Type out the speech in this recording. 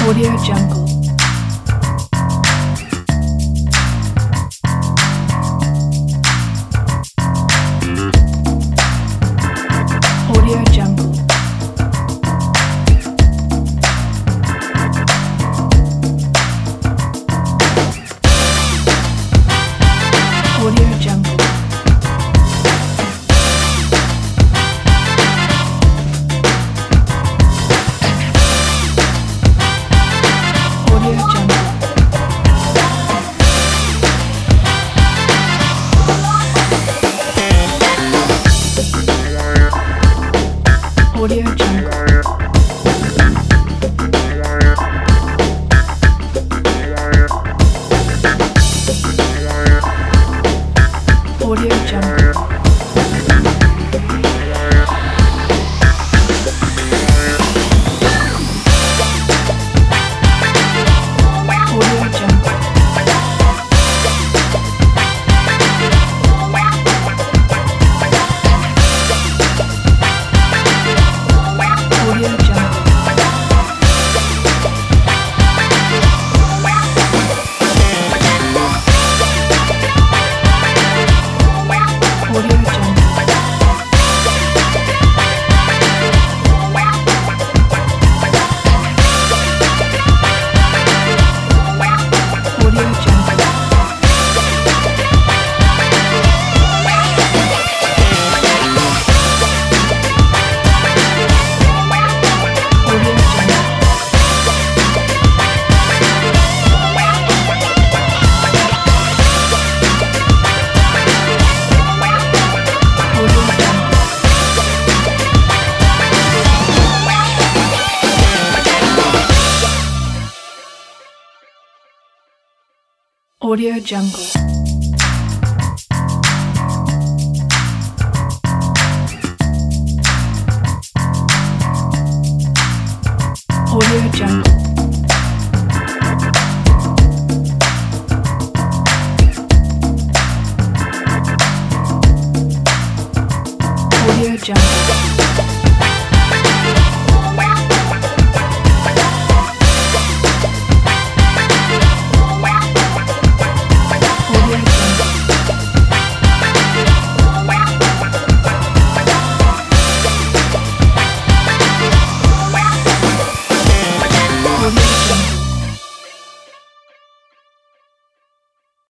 Audio Jungle. Audio Jungle. Audio Jungle. Audio Jungle. Audio Jungle. Audio Jungle. Audio Jungle. Audio Jungle. Audio Jungle. Audio Jungle. Audio Jungle. Audio Jungle. Audio Jungle. Audio Jungle. Audio Jungle.